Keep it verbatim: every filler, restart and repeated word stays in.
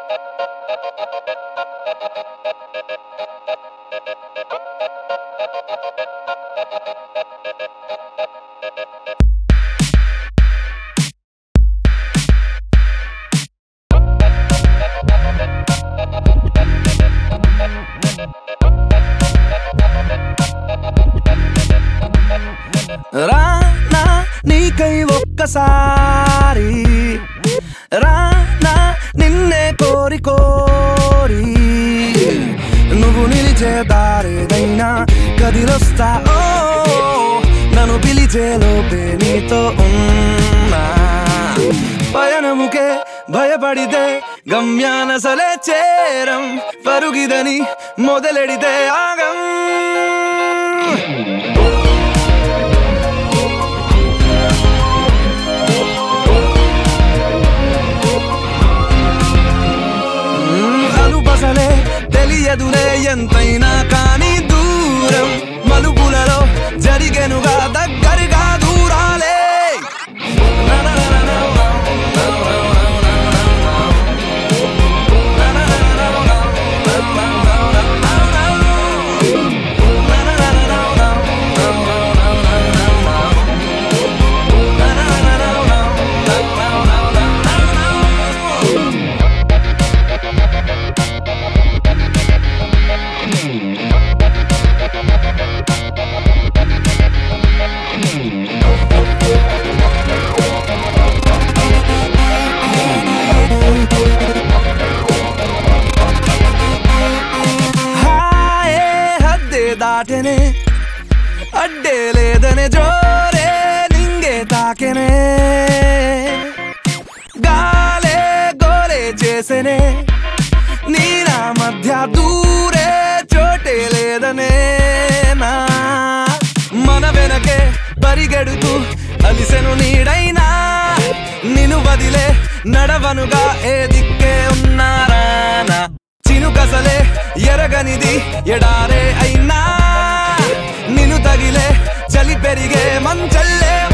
రానా నీకై ఒక్కసారి రానా నిన్నే కోరి కోరి నువ్వు నిలిచే దారేదైనా కదిలొస్తా ఓ నన్ను పిలిచే లోపే నీతో ఉన్నా పయనముకే భయపడితే గమ్యానసలే చేరం పరుగిదని మొదలెడితే ఆగం అలుపసలే తెలియదులే ఎంతైనా కానీ దూరం మలుపులలో జరిగెనుగా దగ్గరగా దూరాలే దాటనే అడ్డే లేదనే జోరే నింగే తాకెనే గాలే గోలే చేసెనే నీ నా మధ్య దూరే చోటే లేదనే నా మన వెనకే పరిగెడుతూ అలిసెను నీడైనా నిన్ను వదిలే నడవనుగా ఏ దిక్కే ఉన్నారానా చినుకసలే ఎరగనిది ఎడారే అయినా నిన్ను తగిలే చలి పెరిగే మంచల్లే